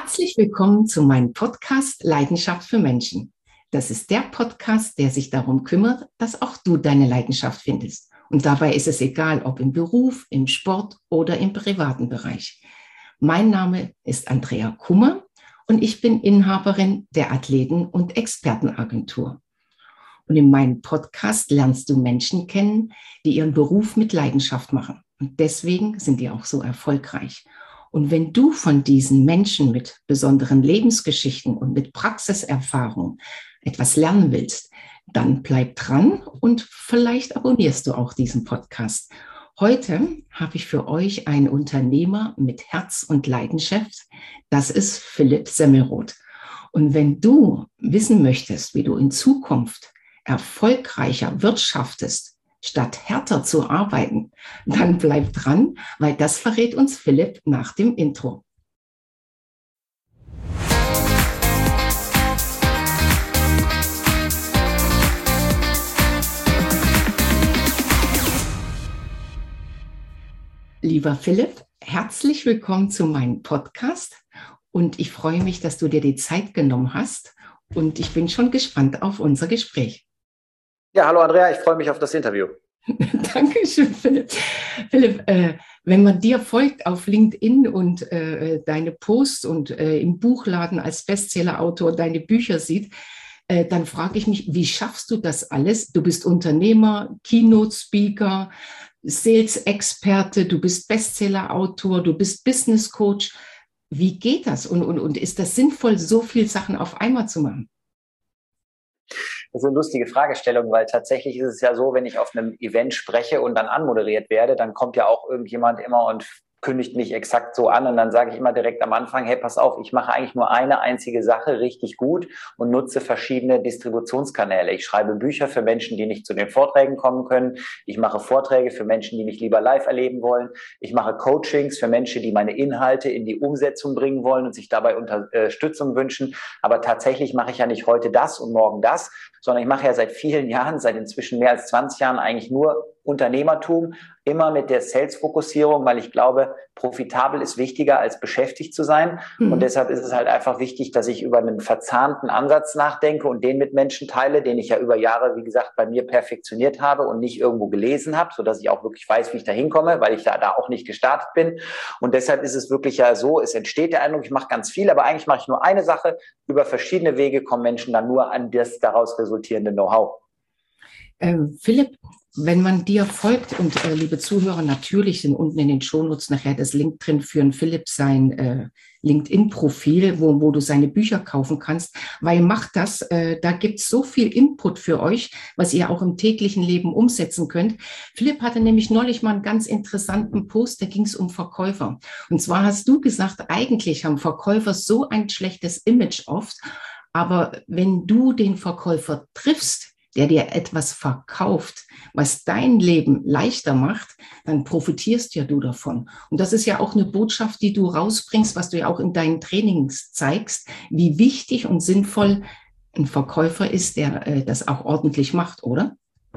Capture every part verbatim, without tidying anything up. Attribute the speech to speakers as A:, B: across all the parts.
A: Herzlich willkommen zu meinem Podcast Leidenschaft für Menschen. Das ist der Podcast, der sich darum kümmert, dass auch du deine Leidenschaft findest. Und dabei ist es egal, ob im Beruf, im Sport oder im privaten Bereich. Mein Name ist Andrea Kummer und ich bin Inhaberin der Athleten- und Expertenagentur. Und in meinem Podcast lernst du Menschen kennen, die ihren Beruf mit Leidenschaft machen. Und deswegen sind die auch so erfolgreich. Und wenn du von diesen Menschen mit besonderen Lebensgeschichten und mit Praxiserfahrung etwas lernen willst, dann bleib dran und vielleicht abonnierst du auch diesen Podcast. Heute habe ich für euch einen Unternehmer mit Herz und Leidenschaft. Das ist Philipp Semmelroth. Und wenn du wissen möchtest, wie du in Zukunft erfolgreicher wirtschaftest, statt härter zu arbeiten, dann bleib dran, weil das verrät uns Philipp nach dem Intro. Lieber Philipp, herzlich willkommen zu meinem Podcast und ich freue mich, dass du dir die Zeit genommen hast und ich bin schon gespannt auf unser Gespräch.
B: Ja, hallo Andrea, ich freue mich auf das Interview.
A: Dankeschön, Philipp. Philipp, äh, wenn man dir folgt auf LinkedIn und äh, deine Posts und äh, im Buchladen als Bestsellerautor deine Bücher sieht, äh, dann frage ich mich, wie schaffst du das alles? Du bist Unternehmer, Keynote-Speaker, Sales-Experte, du bist Bestsellerautor, du bist Business Coach. Wie geht das? Und, und, und ist das sinnvoll, so viele Sachen auf einmal zu machen?
B: Das ist eine lustige Fragestellung, weil tatsächlich ist es ja so, wenn ich auf einem Event spreche und dann anmoderiert werde, dann kommt ja auch irgendjemand immer und kündigt mich exakt so an und dann sage ich immer direkt am Anfang, hey, pass auf, ich mache eigentlich nur eine einzige Sache richtig gut und nutze verschiedene Distributionskanäle. Ich schreibe Bücher für Menschen, die nicht zu den Vorträgen kommen können. Ich mache Vorträge für Menschen, die mich lieber live erleben wollen. Ich mache Coachings für Menschen, die meine Inhalte in die Umsetzung bringen wollen und sich dabei Unterstützung wünschen. Aber tatsächlich mache ich ja nicht heute das und morgen das, sondern ich mache ja seit vielen Jahren, seit inzwischen mehr als zwanzig Jahren eigentlich nur Unternehmertum, immer mit der Sales-Fokussierung, weil ich glaube, profitabel ist wichtiger als beschäftigt zu sein. Mhm. Und deshalb ist es halt einfach wichtig, dass ich über einen verzahnten Ansatz nachdenke und den mit Menschen teile, den ich ja über Jahre, wie gesagt, bei mir perfektioniert habe und nicht irgendwo gelesen habe, sodass ich auch wirklich weiß, wie ich da hinkomme, weil ich da, da auch nicht gestartet bin. Und deshalb ist es wirklich ja so, es entsteht der Eindruck, ich mache ganz viel, aber eigentlich mache ich nur eine Sache. Über verschiedene Wege kommen Menschen dann nur an das daraus resultierende Know-how.
A: Ähm, Philipp, wenn man dir folgt und äh, liebe Zuhörer, natürlich sind unten in den Shownotes nachher das Link drin für einen Philipp sein äh, LinkedIn-Profil, wo, wo du seine Bücher kaufen kannst, weil macht das, äh, da gibt es so viel Input für euch, was ihr auch im täglichen Leben umsetzen könnt. Philipp hatte nämlich neulich mal einen ganz interessanten Post, da ging es um Verkäufer. Und zwar hast du gesagt, eigentlich haben Verkäufer so ein schlechtes Image oft, aber wenn du den Verkäufer triffst, der dir etwas verkauft, was dein Leben leichter macht, dann profitierst ja du davon. Und das ist ja auch eine Botschaft, die du rausbringst, was du ja auch in deinen Trainings zeigst, wie wichtig und sinnvoll ein Verkäufer ist, der äh, das auch ordentlich macht, oder?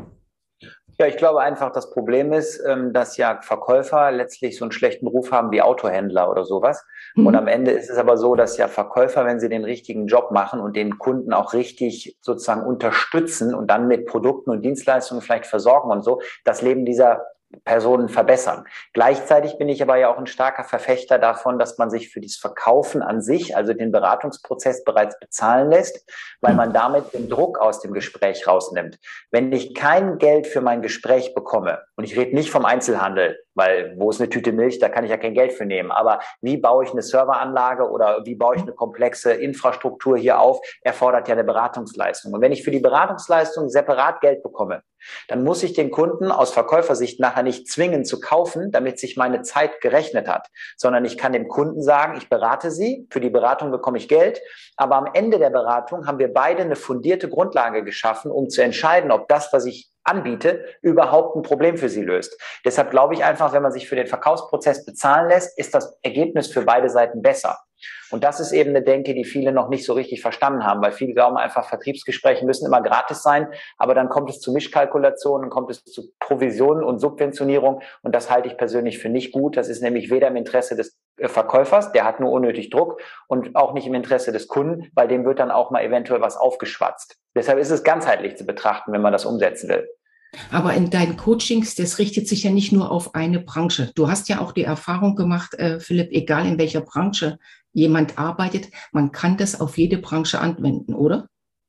B: Ja, ich glaube einfach, das Problem ist, dass ja Verkäufer letztlich so einen schlechten Ruf haben wie Autohändler oder sowas. Mhm. Und am Ende ist es aber so, dass ja Verkäufer, wenn sie den richtigen Job machen und den Kunden auch richtig sozusagen unterstützen und dann mit Produkten und Dienstleistungen vielleicht versorgen und so, das Leben dieser Personen verbessern. Gleichzeitig bin ich aber ja auch ein starker Verfechter davon, dass man sich für das Verkaufen an sich, also den Beratungsprozess, bereits bezahlen lässt, weil man damit den Druck aus dem Gespräch rausnimmt. Wenn ich kein Geld für mein Gespräch bekomme, und ich rede nicht vom Einzelhandel, weil wo ist eine Tüte Milch, da kann ich ja kein Geld für nehmen, aber wie baue ich eine Serveranlage oder wie baue ich eine komplexe Infrastruktur hier auf, erfordert ja eine Beratungsleistung. Und wenn ich für die Beratungsleistung separat Geld bekomme, dann muss ich den Kunden aus Verkäufersicht nachher nicht zwingen zu kaufen, damit sich meine Zeit gerechnet hat, sondern ich kann dem Kunden sagen, ich berate Sie, für die Beratung bekomme ich Geld, aber am Ende der Beratung haben wir beide eine fundierte Grundlage geschaffen, um zu entscheiden, ob das, was ich anbiete, überhaupt ein Problem für Sie löst. Deshalb glaube ich einfach, wenn man sich für den Verkaufsprozess bezahlen lässt, ist das Ergebnis für beide Seiten besser. Und das ist eben eine Denke, die viele noch nicht so richtig verstanden haben, weil viele glauben einfach, Vertriebsgespräche müssen immer gratis sein, aber dann kommt es zu Mischkalkulationen, kommt es zu Provisionen und Subventionierung und das halte ich persönlich für nicht gut. Das ist nämlich weder im Interesse des Verkäufers, der hat nur unnötig Druck, und auch nicht im Interesse des Kunden, weil dem wird dann auch mal eventuell was aufgeschwatzt. Deshalb ist es ganzheitlich zu betrachten, wenn man das umsetzen will.
A: Aber in deinen Coachings, das richtet sich ja nicht nur auf eine Branche. Du hast ja auch die Erfahrung gemacht, äh, Philipp, egal in welcher Branche jemand arbeitet, man kann das auf jede Branche anwenden, oder?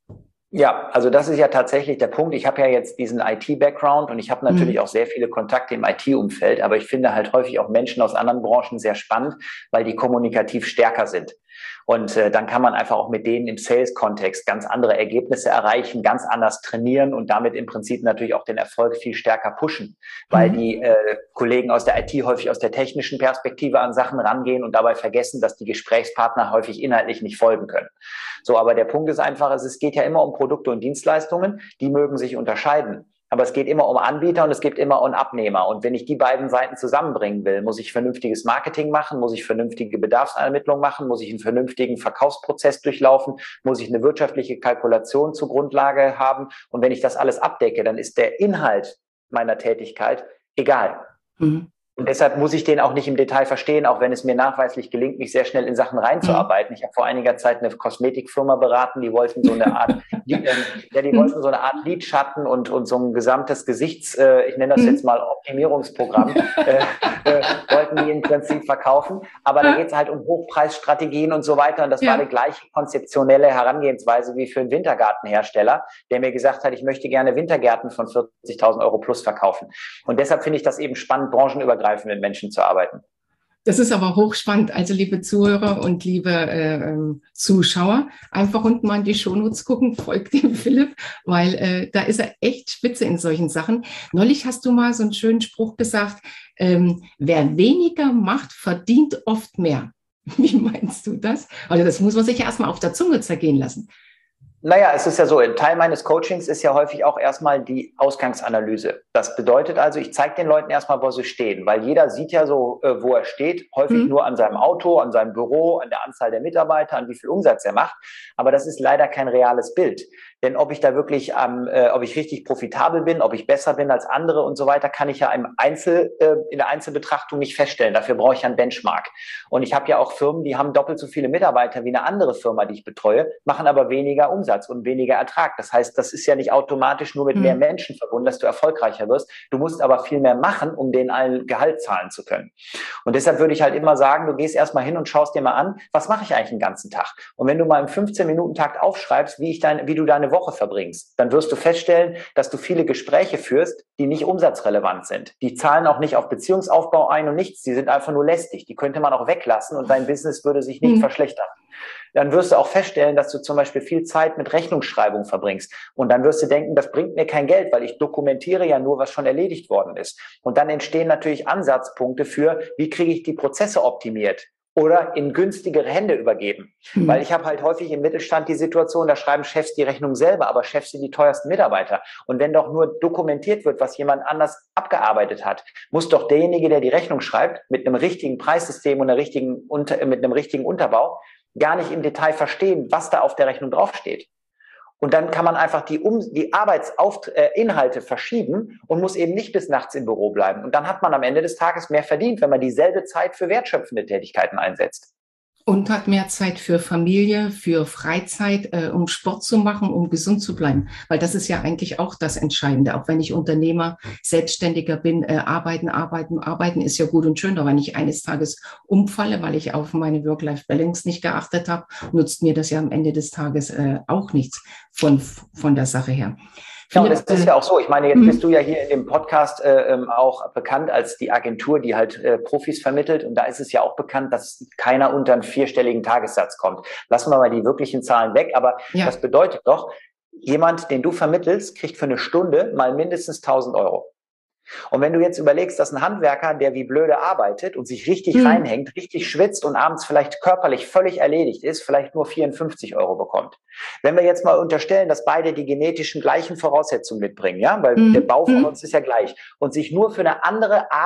B: Ja, also das ist ja tatsächlich der Punkt. Ich habe ja jetzt diesen I T-Background und ich habe natürlich mhm. auch sehr viele Kontakte im I T-Umfeld, aber ich finde halt häufig auch Menschen aus anderen Branchen sehr spannend, weil die kommunikativ stärker sind. Und äh, dann kann man einfach auch mit denen im Sales-Kontext ganz andere Ergebnisse erreichen, ganz anders trainieren und damit im Prinzip natürlich auch den Erfolg viel stärker pushen, weil mhm. die äh, Kollegen aus der I T häufig aus der technischen Perspektive an Sachen rangehen und dabei vergessen, dass die Gesprächspartner häufig inhaltlich nicht folgen können. So, aber der Punkt ist einfach, es geht ja immer um Produkte und Dienstleistungen, die mögen sich unterscheiden. Aber es geht immer um Anbieter und es geht immer um Abnehmer. Und wenn ich die beiden Seiten zusammenbringen will, muss ich vernünftiges Marketing machen, muss ich vernünftige Bedarfsermittlung machen, muss ich einen vernünftigen Verkaufsprozess durchlaufen, muss ich eine wirtschaftliche Kalkulation zur Grundlage haben. Und wenn ich das alles abdecke, dann ist der Inhalt meiner Tätigkeit egal. Mhm. Und deshalb muss ich den auch nicht im Detail verstehen, auch wenn es mir nachweislich gelingt, mich sehr schnell in Sachen reinzuarbeiten. Mhm. Ich habe vor einiger Zeit eine Kosmetikfirma beraten, die wollten so eine Art, die, äh, ja, die wollten so eine Art Lidschatten und, und so ein gesamtes Gesichts, äh, ich nenne das mhm. jetzt mal Optimierungsprogramm, äh, äh, wollten die im Prinzip verkaufen. Aber da geht es halt um Hochpreisstrategien und so weiter. Und das ja. war die gleiche konzeptionelle Herangehensweise wie für einen Wintergartenhersteller, der mir gesagt hat, ich möchte gerne Wintergärten von vierzigtausend Euro plus verkaufen. Und deshalb finde ich das eben spannend, branchenübergreifend mit Menschen zu arbeiten.
A: Das ist aber hochspannend. Also liebe Zuhörer und liebe äh, Zuschauer, einfach unten mal in die Shownotes gucken, folgt dem Philipp, weil äh, da ist er echt spitze in solchen Sachen. Neulich hast du mal so einen schönen Spruch gesagt, ähm, wer weniger macht, verdient oft mehr. Wie meinst du das? Also das muss man sich ja erstmal auf der Zunge zergehen lassen.
B: Naja, es ist ja so, ein Teil meines Coachings ist ja häufig auch erstmal die Ausgangsanalyse. Das bedeutet also, ich zeige den Leuten erstmal, wo sie stehen, weil jeder sieht ja so, wo er steht, häufig mhm. nur an seinem Auto, an seinem Büro, an der Anzahl der Mitarbeiter, an wie viel Umsatz er macht. Aber das ist leider kein reales Bild. Denn ob ich da wirklich, ähm, äh, ob ich richtig profitabel bin, ob ich besser bin als andere und so weiter, kann ich ja im Einzel, äh, in der Einzelbetrachtung nicht feststellen. Dafür brauche ich ja einen Benchmark. Und ich habe ja auch Firmen, die haben doppelt so viele Mitarbeiter wie eine andere Firma, die ich betreue, machen aber weniger Umsatz und weniger Ertrag. Das heißt, das ist ja nicht automatisch nur mit mhm. mehr Menschen verbunden, dass du erfolgreicher wirst. Du musst aber viel mehr machen, um denen allen Gehalt zahlen zu können. Und deshalb würde ich halt immer sagen, du gehst erstmal hin und schaust dir mal an, was mache ich eigentlich den ganzen Tag? Und wenn du mal im fünfzehn-Minuten-Takt aufschreibst, wie ich dein, wie du deine Woche verbringst, dann wirst du feststellen, dass du viele Gespräche führst, die nicht umsatzrelevant sind. Die zahlen auch nicht auf Beziehungsaufbau ein und nichts. Die sind einfach nur lästig. Die könnte man auch weglassen und dein Business würde sich nicht mhm. verschlechtern. Dann wirst du auch feststellen, dass du zum Beispiel viel Zeit mit Rechnungsschreibung verbringst. Und dann wirst du denken, das bringt mir kein Geld, weil ich dokumentiere ja nur, was schon erledigt worden ist. Und dann entstehen natürlich Ansatzpunkte für, wie kriege ich die Prozesse optimiert oder in günstigere Hände übergeben. Mhm. Weil ich habe halt häufig im Mittelstand die Situation, da schreiben Chefs die Rechnung selber, aber Chefs sind die teuersten Mitarbeiter. Und wenn doch nur dokumentiert wird, was jemand anders abgearbeitet hat, muss doch derjenige, der die Rechnung schreibt, mit einem richtigen Preissystem und einer richtigen, mit einem richtigen Unterbau, gar nicht im Detail verstehen, was da auf der Rechnung draufsteht. Und dann kann man einfach die, um die Arbeitsinhalte verschieben und muss eben nicht bis nachts im Büro bleiben. Und dann hat man am Ende des Tages mehr verdient, wenn man dieselbe Zeit für wertschöpfende Tätigkeiten einsetzt.
A: Und hat mehr Zeit für Familie, für Freizeit, äh, um Sport zu machen, um gesund zu bleiben. Weil das ist ja eigentlich auch das Entscheidende. Auch wenn ich Unternehmer, Selbstständiger bin, äh, arbeiten, arbeiten, arbeiten ist ja gut und schön. Aber wenn ich eines Tages umfalle, weil ich auf meine Work-Life-Balance nicht geachtet habe, nutzt mir das ja am Ende des Tages äh, auch nichts von, von der Sache her.
B: Ja, und das ist ja auch so. Ich meine, jetzt bist du ja hier in dem Podcast äh, auch bekannt als die Agentur, die halt äh, Profis vermittelt. Und da ist es ja auch bekannt, dass keiner unter einen vierstelligen Tagessatz kommt. Lassen wir mal die wirklichen Zahlen weg. Aber ja. Das bedeutet doch, jemand, den du vermittelst, kriegt für eine Stunde mal mindestens tausend Euro. Und wenn du jetzt überlegst, dass ein Handwerker, der wie blöde arbeitet und sich richtig mhm. reinhängt, richtig schwitzt und abends vielleicht körperlich völlig erledigt ist, vielleicht nur vierundfünfzig Euro bekommt. Wenn wir jetzt mal unterstellen, dass beide die genetischen gleichen Voraussetzungen mitbringen, ja, weil mhm. der Bau von uns ist ja gleich und sich nur für eine andere Art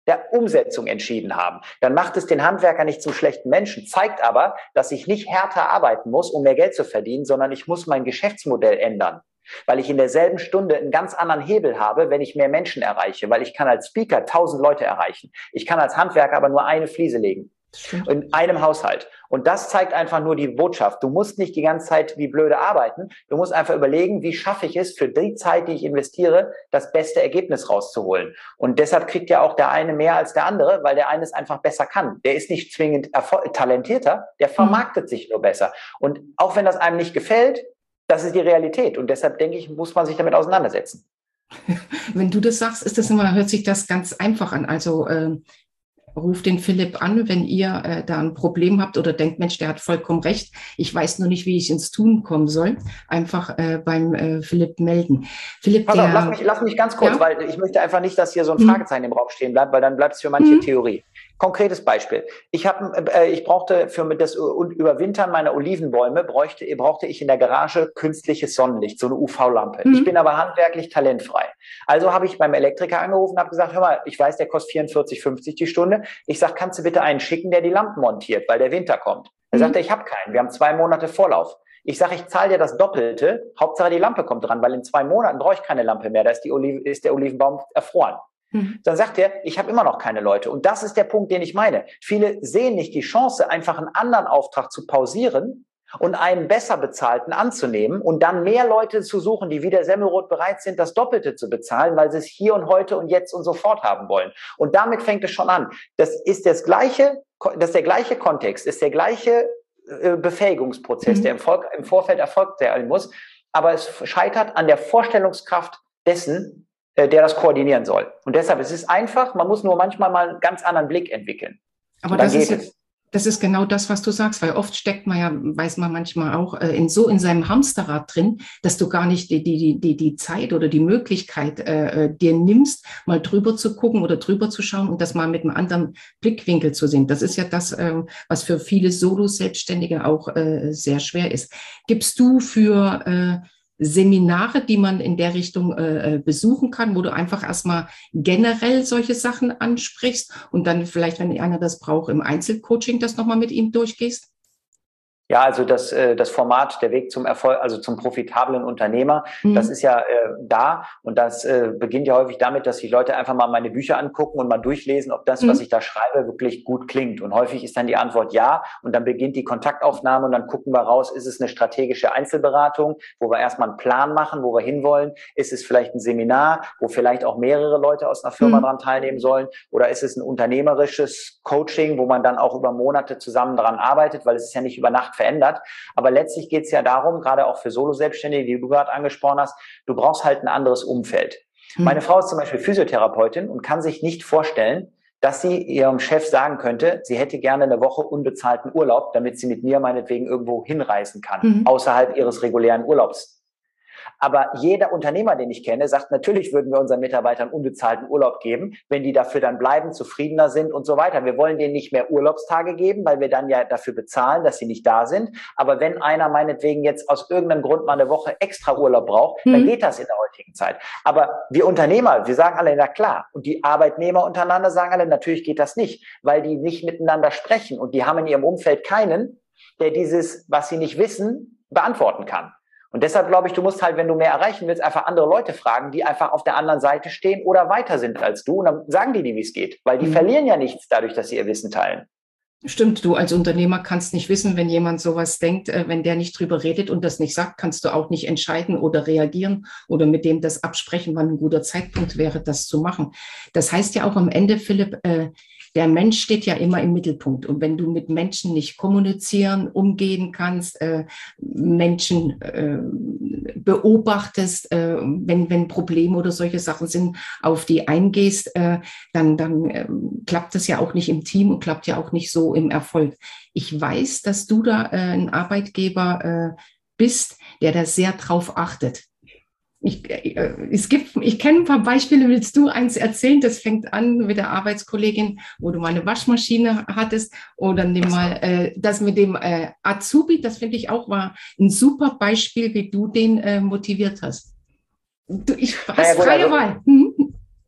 B: der Umsetzung entschieden haben. Dann macht es den Handwerker nicht zum schlechten Menschen, zeigt aber, dass ich nicht härter arbeiten muss, um mehr Geld zu verdienen, sondern ich muss mein Geschäftsmodell ändern, weil ich in derselben Stunde einen ganz anderen Hebel habe, wenn ich mehr Menschen erreiche, weil ich kann als Speaker tausend Leute erreichen. Ich kann als Handwerker aber nur eine Fliese legen. In einem Haushalt. Und das zeigt einfach nur die Botschaft. Du musst nicht die ganze Zeit wie blöde arbeiten. Du musst einfach überlegen, wie schaffe ich es, für die Zeit, die ich investiere, das beste Ergebnis rauszuholen. Und deshalb kriegt ja auch der eine mehr als der andere, weil der eine es einfach besser kann. Der ist nicht zwingend talentierter, der vermarktet mhm. sich nur besser. Und auch wenn das einem nicht gefällt, das ist die Realität. Und deshalb, denke ich, muss man sich damit auseinandersetzen.
A: Wenn du das sagst, ist das immer, hört sich das ganz einfach an. Also äh ruft den Philipp an, wenn ihr äh, da ein Problem habt oder denkt, Mensch, der hat vollkommen recht. Ich weiß nur nicht, wie ich ins Tun kommen soll. Einfach äh, beim äh, Philipp melden. Philipp,
B: Pass
A: der,
B: auf, lass mich, lass mich ganz kurz, ja? Weil ich möchte einfach nicht, dass hier so ein Fragezeichen hm. im Raum stehen bleibt, weil dann bleibt es für manche hm. Theorie. Konkretes Beispiel. Ich habe, äh, ich brauchte für das Überwintern meiner Olivenbäume bräuchte, brauchte ich in der Garage künstliches Sonnenlicht, so eine U V-Lampe. Hm. Ich bin aber handwerklich talentfrei. Also habe ich beim Elektriker angerufen und habe gesagt, hör mal, ich weiß, der kostet vierundvierzig fünfzig die Stunde. Ich sage, kannst du bitte einen schicken, der die Lampen montiert, weil der Winter kommt. Er mhm. sagte, ich habe keinen, wir haben zwei Monate Vorlauf. Ich sage, ich zahle dir das Doppelte, Hauptsache die Lampe kommt dran, weil in zwei Monaten brauche ich keine Lampe mehr, da ist, die Olive, ist der Olivenbaum erfroren. Mhm. Dann sagt er, ich habe immer noch keine Leute. Und das ist der Punkt, den ich meine. Viele sehen nicht die Chance, einfach einen anderen Auftrag zu pausieren und einen besser bezahlten anzunehmen und dann mehr Leute zu suchen, die wie der Semmelrot bereit sind, das Doppelte zu bezahlen, weil sie es hier und heute und jetzt und sofort haben wollen. Und damit fängt es schon an. Das ist das gleiche, das ist der gleiche Kontext, ist der gleiche äh, Befähigungsprozess, mhm. der im, Volk, im Vorfeld erfolgt sein muss, aber es scheitert an der Vorstellungskraft dessen, äh, der das koordinieren soll. Und deshalb es ist es einfach, man muss nur manchmal mal einen ganz anderen Blick entwickeln.
A: Aber das ist jetzt Das ist genau das, was du sagst, weil oft steckt man ja, weiß man manchmal auch, in so in seinem Hamsterrad drin, dass du gar nicht die, die, die, die Zeit oder die Möglichkeit äh, dir nimmst, mal drüber zu gucken oder drüber zu schauen und das mal mit einem anderen Blickwinkel zu sehen. Das ist ja das, äh, was für viele Solo-Selbstständige auch äh, sehr schwer ist. Gibst du für äh, Seminare, die man in der Richtung äh, besuchen kann, wo du einfach erstmal generell solche Sachen ansprichst und dann vielleicht, wenn einer das braucht, im Einzelcoaching das nochmal mit ihm durchgehst?
B: Ja, also das, äh, das Format, der Weg zum Erfolg, also zum profitablen Unternehmer, mhm. das ist ja äh, da und das äh, beginnt ja häufig damit, dass sich Leute einfach mal meine Bücher angucken und mal durchlesen, ob das, mhm. was ich da schreibe, wirklich gut klingt. Und häufig ist dann die Antwort ja und dann beginnt die Kontaktaufnahme und dann gucken wir raus, ist es eine strategische Einzelberatung, wo wir erstmal einen Plan machen, wo wir hinwollen? Ist es vielleicht ein Seminar, wo vielleicht auch mehrere Leute aus einer Firma mhm. dran teilnehmen sollen? Oder ist es ein unternehmerisches Coaching, wo man dann auch über Monate zusammen dran arbeitet, weil es ist ja nicht über Nacht verändert. Aber letztlich geht es ja darum, gerade auch für Solo-Selbstständige, die du gerade angesprochen hast, du brauchst halt ein anderes Umfeld. Hm. Meine Frau ist zum Beispiel Physiotherapeutin und kann sich nicht vorstellen, dass sie ihrem Chef sagen könnte, sie hätte gerne eine Woche unbezahlten Urlaub, damit sie mit mir meinetwegen irgendwo hinreisen kann, hm. außerhalb ihres regulären Urlaubs. Aber jeder Unternehmer, den ich kenne, sagt, natürlich würden wir unseren Mitarbeitern unbezahlten Urlaub geben, wenn die dafür dann bleiben, zufriedener sind und so weiter. Wir wollen denen nicht mehr Urlaubstage geben, weil wir dann ja dafür bezahlen, dass sie nicht da sind. Aber wenn einer meinetwegen jetzt aus irgendeinem Grund mal eine Woche extra Urlaub braucht, mhm. dann geht das in der heutigen Zeit. Aber wir Unternehmer, wir sagen alle, na klar. Und die Arbeitnehmer untereinander sagen alle, natürlich geht das nicht, weil die nicht miteinander sprechen. Und die haben in ihrem Umfeld keinen, der dieses, was sie nicht wissen, beantworten kann. Und deshalb glaube ich, du musst halt, wenn du mehr erreichen willst, einfach andere Leute fragen, die einfach auf der anderen Seite stehen oder weiter sind als du. Und dann sagen die dir, wie es geht. Weil die mhm. verlieren ja nichts dadurch, dass sie ihr Wissen teilen.
A: Stimmt, du als Unternehmer kannst nicht wissen, wenn jemand sowas denkt, wenn der nicht drüber redet und das nicht sagt, kannst du auch nicht entscheiden oder reagieren oder mit dem das absprechen, wann ein guter Zeitpunkt wäre, das zu machen. Das heißt ja auch am Ende, Philipp, äh, der Mensch steht ja immer im Mittelpunkt. Und wenn du mit Menschen nicht kommunizieren, umgehen kannst, äh, Menschen äh, beobachtest, äh, wenn, wenn Probleme oder solche Sachen sind, auf die eingehst, äh, dann, dann äh, klappt das ja auch nicht im Team und klappt ja auch nicht so im Erfolg. Ich weiß, dass du da äh, ein Arbeitgeber äh, bist, der da sehr drauf achtet. Ich, äh, es gibt, ich kenne ein paar Beispiele, willst du eins erzählen? Das fängt an mit der Arbeitskollegin, wo du mal eine Waschmaschine hattest oder nimm mal äh, das mit dem äh, Azubi, das finde ich auch war ein super Beispiel, wie du den äh, motiviert hast. Du, ich hast
B: naja, gut,
A: freie
B: also,
A: Wahl. Hm?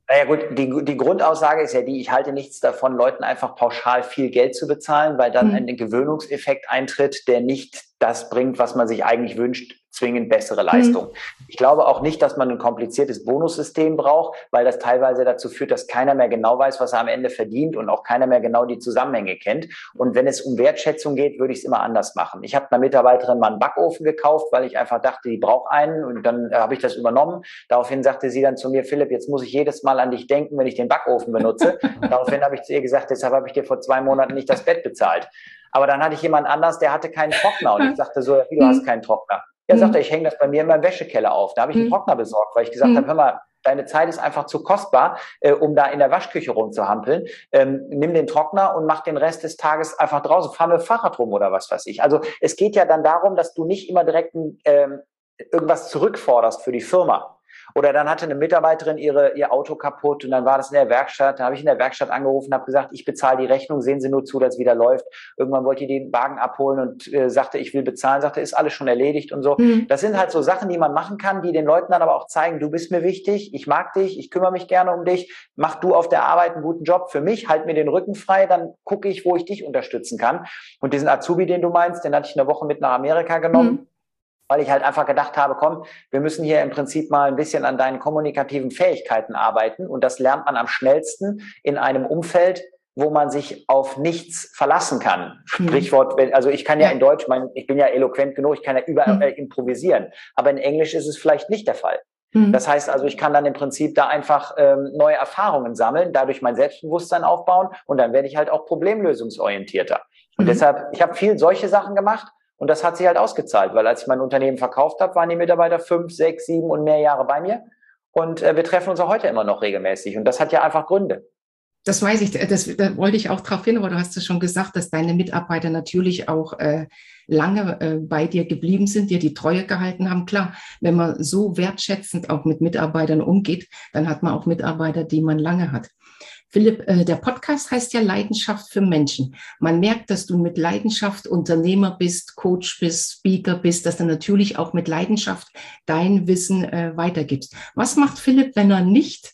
B: Naja gut, die, die Grundaussage ist ja die, ich halte nichts davon, Leuten einfach pauschal viel Geld zu bezahlen, weil dann mhm. ein Gewöhnungseffekt eintritt, der nicht das bringt, was man sich eigentlich wünscht, zwingend bessere Leistung. Mhm. Ich glaube auch nicht, dass man ein kompliziertes Bonussystem braucht, weil das teilweise dazu führt, dass keiner mehr genau weiß, was er am Ende verdient und auch keiner mehr genau die Zusammenhänge kennt. Und wenn es um Wertschätzung geht, würde ich es immer anders machen. Ich habe einer Mitarbeiterin mal einen Backofen gekauft, weil ich einfach dachte, die braucht einen, und dann äh, habe ich das übernommen. Daraufhin sagte sie dann zu mir: Philipp, jetzt muss ich jedes Mal an dich denken, wenn ich den Backofen benutze. Daraufhin habe ich zu ihr gesagt, deshalb habe ich dir vor zwei Monaten nicht das Bett bezahlt. Aber dann hatte ich jemand anders, der hatte keinen Trockner, und ich sagte so: wie, du hast keinen Trockner? Er sagte, ich hänge das bei mir in meinem Wäschekeller auf. Da habe ich einen Trockner besorgt, weil ich gesagt habe, hör mal, deine Zeit ist einfach zu kostbar, äh, um da in der Waschküche rumzuhampeln. Ähm, nimm den Trockner und mach den Rest des Tages einfach draußen. Fahr mit dem Fahrrad rum oder was weiß ich. Also es geht ja dann darum, dass du nicht immer direkt ähm, irgendwas zurückforderst für die Firma. Oder dann hatte eine Mitarbeiterin ihre, ihr Auto kaputt, und dann war das in der Werkstatt. Da habe ich in der Werkstatt angerufen und habe gesagt, ich bezahle die Rechnung, sehen Sie nur zu, dass es wieder läuft. Irgendwann wollte ich den Wagen abholen und äh, sagte, ich will bezahlen, sagte, ist alles schon erledigt und so. Mhm. Das sind halt so Sachen, die man machen kann, die den Leuten dann aber auch zeigen, du bist mir wichtig, ich mag dich, ich kümmere mich gerne um dich, mach du auf der Arbeit einen guten Job für mich, halt mir den Rücken frei, dann gucke ich, wo ich dich unterstützen kann. Und diesen Azubi, den du meinst, den hatte ich eine Woche mit nach Amerika genommen. Mhm. Weil ich halt einfach gedacht habe, komm, wir müssen hier im Prinzip mal ein bisschen an deinen kommunikativen Fähigkeiten arbeiten. Und das lernt man am schnellsten in einem Umfeld, wo man sich auf nichts verlassen kann. Mhm. Sprichwort, also ich kann ja, ja in Deutsch, mein, ich bin ja eloquent genug, ich kann ja überall mhm. äh, improvisieren. Aber in Englisch ist es vielleicht nicht der Fall. Mhm. Das heißt also, ich kann dann im Prinzip da einfach ähm, neue Erfahrungen sammeln, dadurch mein Selbstbewusstsein aufbauen, und dann werde ich halt auch problemlösungsorientierter. Und mhm. deshalb, ich habe viel solche Sachen gemacht. Und das hat sich halt ausgezahlt, weil als ich mein Unternehmen verkauft habe, waren die Mitarbeiter fünf, sechs, sieben und mehr Jahre bei mir. Und äh, wir treffen uns auch heute immer noch regelmäßig. Und das hat ja einfach Gründe.
A: Das weiß ich, das, da wollte ich auch drauf hin, aber du hast es schon gesagt, dass deine Mitarbeiter natürlich auch äh, lange äh, bei dir geblieben sind, dir die Treue gehalten haben. Klar, wenn man so wertschätzend auch mit Mitarbeitern umgeht, dann hat man auch Mitarbeiter, die man lange hat. Philipp, äh, der Podcast heißt ja Leidenschaft für Menschen. Man merkt, dass du mit Leidenschaft Unternehmer bist, Coach bist, Speaker bist, dass du natürlich auch mit Leidenschaft dein Wissen äh, weitergibst. Was macht Philipp, wenn er nicht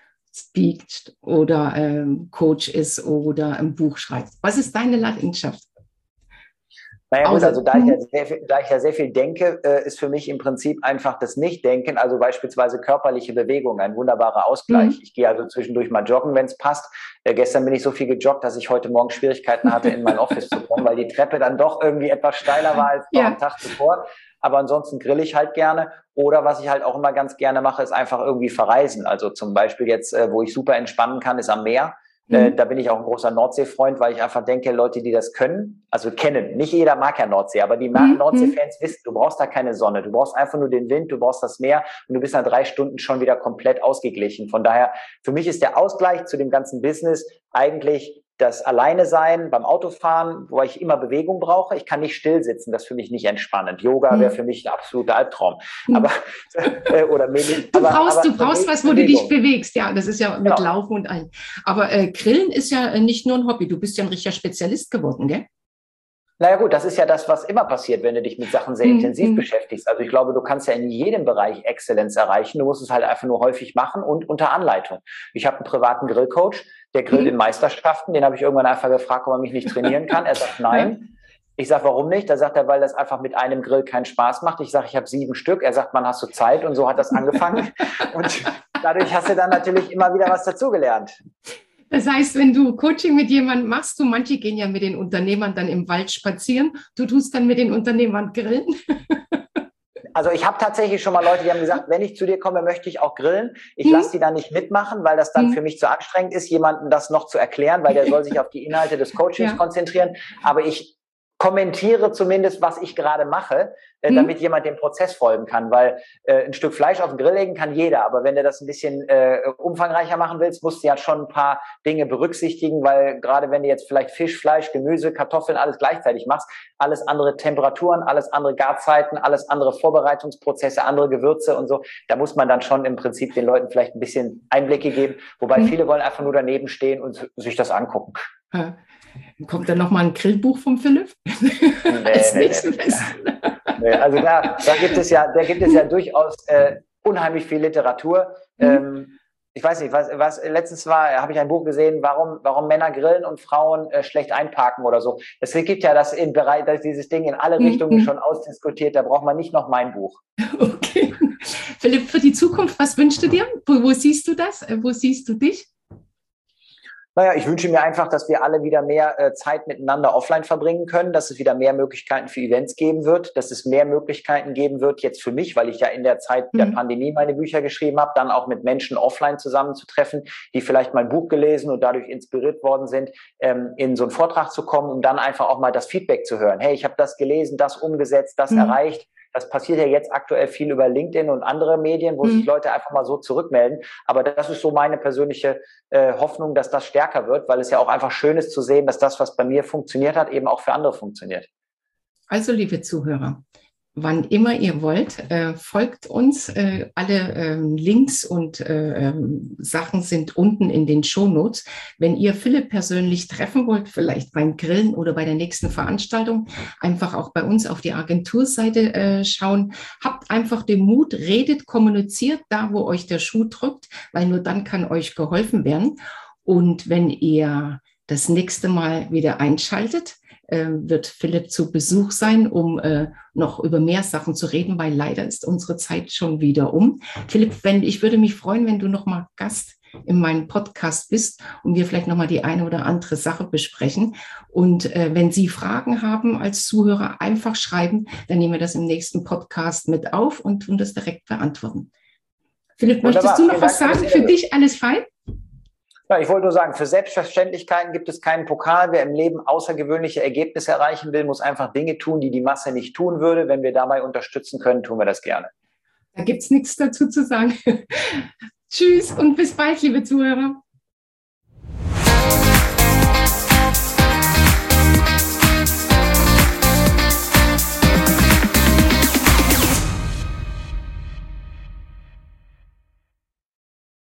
A: speakt oder ähm, Coach ist oder ein Buch schreibt? Was ist deine Leidenschaft?
B: Naja gut, also da ich, ja sehr viel, da ich ja sehr viel denke, äh, ist für mich im Prinzip einfach das Nichtdenken, also beispielsweise körperliche Bewegung, ein wunderbarer Ausgleich. Mhm. Ich gehe also zwischendurch mal joggen, wenn es passt. Äh, gestern bin ich so viel gejoggt, dass ich heute Morgen Schwierigkeiten hatte, in mein Office zu kommen, weil die Treppe dann doch irgendwie etwas steiler war als ja. am Tag zuvor. Aber ansonsten grill ich halt gerne. Oder was ich halt auch immer ganz gerne mache, ist einfach irgendwie verreisen. Also zum Beispiel jetzt, äh, wo ich super entspannen kann, ist am Meer. Äh, da bin ich auch ein großer Nordsee-Freund, weil ich einfach denke, Leute, die das können, also kennen, nicht jeder mag ja Nordsee, aber die mhm. Nordsee-Fans wissen, du brauchst da keine Sonne, du brauchst einfach nur den Wind, du brauchst das Meer, und du bist nach drei Stunden schon wieder komplett ausgeglichen. Von daher, für mich ist der Ausgleich zu dem ganzen Business eigentlich das Alleine-Sein beim Autofahren, wo ich immer Bewegung brauche. Ich kann nicht still sitzen, das ist für mich nicht entspannend. Yoga wäre für mich ein absoluter Albtraum. Aber, äh, oder Medien,
A: du
B: aber,
A: brauchst,
B: aber
A: du brauchst was, wo Bewegung. Du dich bewegst. Ja, das ist ja mit genau. Laufen und allem. Aber äh, Grillen ist ja nicht nur ein Hobby. Du bist ja ein richtiger Spezialist geworden, gell?
B: Naja gut, das ist ja das, was immer passiert, wenn du dich mit Sachen sehr mhm. intensiv beschäftigst. Also ich glaube, du kannst ja in jedem Bereich Exzellenz erreichen. Du musst es halt einfach nur häufig machen und unter Anleitung. Ich habe einen privaten Grillcoach, der grillt mhm. in Meisterschaften. Den habe ich irgendwann einfach gefragt, ob er mich nicht trainieren kann. Er sagt nein. Ich sage, warum nicht? Da sagt er, weil das einfach mit einem Grill keinen Spaß macht. Ich sage, ich habe sieben Stück. Er sagt, man, hast du Zeit? Und so hat das angefangen. Und dadurch hast du dann natürlich immer wieder was dazugelernt.
A: Das heißt, wenn du Coaching mit jemandem machst, du, manche gehen ja mit den Unternehmern dann im Wald spazieren, du tust dann mit den Unternehmern grillen?
B: Also ich habe tatsächlich schon mal Leute, die haben gesagt, wenn ich zu dir komme, möchte ich auch grillen. Ich hm. lasse die dann nicht mitmachen, weil das dann hm. für mich zu anstrengend ist, jemandem das noch zu erklären, weil der soll sich auf die Inhalte des Coachings ja. konzentrieren. Aber ich kommentiere zumindest, was ich gerade mache, äh, damit hm. jemand dem Prozess folgen kann, weil äh, ein Stück Fleisch auf den Grill legen kann jeder, aber wenn du das ein bisschen äh, umfangreicher machen willst, musst du ja schon ein paar Dinge berücksichtigen, weil gerade wenn du jetzt vielleicht Fisch, Fleisch, Gemüse, Kartoffeln alles gleichzeitig machst, alles andere Temperaturen, alles andere Garzeiten, alles andere Vorbereitungsprozesse, andere Gewürze und so, da muss man dann schon im Prinzip den Leuten vielleicht ein bisschen Einblicke geben, wobei hm. viele wollen einfach nur daneben stehen und sich das angucken.
A: Ja. Kommt dann nochmal ein Grillbuch vom Philipp?
B: Nee, Als nee, nee, nee. Also da, da gibt es ja, da gibt es ja durchaus äh, unheimlich viel Literatur. Mhm. Ähm, ich weiß nicht, was, was letztens war, habe ich ein Buch gesehen, warum, warum Männer grillen und Frauen äh, schlecht einparken oder so. Es gibt ja das in Bereich, dass dieses Ding in alle Richtungen schon ausdiskutiert, da braucht man nicht noch mein Buch.
A: Okay. Philipp, für die Zukunft, was wünschst du dir? Wo, wo siehst du das? Wo siehst du dich?
B: Naja, ich wünsche mir einfach, dass wir alle wieder mehr äh, Zeit miteinander offline verbringen können, dass es wieder mehr Möglichkeiten für Events geben wird, dass es mehr Möglichkeiten geben wird jetzt für mich, weil ich ja in der Zeit mhm. der Pandemie meine Bücher geschrieben habe, dann auch mit Menschen offline zusammenzutreffen, die vielleicht mein Buch gelesen und dadurch inspiriert worden sind, ähm, in so einen Vortrag zu kommen, um dann einfach auch mal das Feedback zu hören. Hey, ich habe das gelesen, das umgesetzt, das mhm. erreicht. Das passiert ja jetzt aktuell viel über LinkedIn und andere Medien, wo mhm. sich Leute einfach mal so zurückmelden. Aber das ist so meine persönliche äh, Hoffnung, dass das stärker wird, weil es ja auch einfach schön ist zu sehen, dass das, was bei mir funktioniert hat, eben auch für andere funktioniert.
A: Also, liebe Zuhörer, wann immer ihr wollt, äh, folgt uns. Äh, alle ähm, Links und äh, ähm, Sachen sind unten in den Shownotes. Wenn ihr Philipp persönlich treffen wollt, vielleicht beim Grillen oder bei der nächsten Veranstaltung, einfach auch bei uns auf die Agenturseite äh, schauen. Habt einfach den Mut, redet, kommuniziert da, wo euch der Schuh drückt, weil nur dann kann euch geholfen werden. Und wenn ihr das nächste Mal wieder einschaltet, wird Philipp zu Besuch sein, um äh, noch über mehr Sachen zu reden, weil leider ist unsere Zeit schon wieder um. Philipp, wenn, ich würde mich freuen, wenn du noch mal Gast in meinem Podcast bist und wir vielleicht noch mal die eine oder andere Sache besprechen. Und äh, wenn Sie Fragen haben als Zuhörer, einfach schreiben, dann nehmen wir das im nächsten Podcast mit auf und tun das direkt beantworten. Philipp,
B: Wunderbar.
A: Möchtest du noch
B: Vielen
A: was
B: Dank
A: sagen? Für dich alles fein?
B: Ja, ich wollte nur sagen, für Selbstverständlichkeiten gibt es keinen Pokal. Wer im Leben außergewöhnliche Ergebnisse erreichen will, muss einfach Dinge tun, die die Masse nicht tun würde. Wenn wir dabei unterstützen können, tun wir das gerne.
A: Da gibt es nichts dazu zu sagen. Tschüss und bis bald, liebe Zuhörer.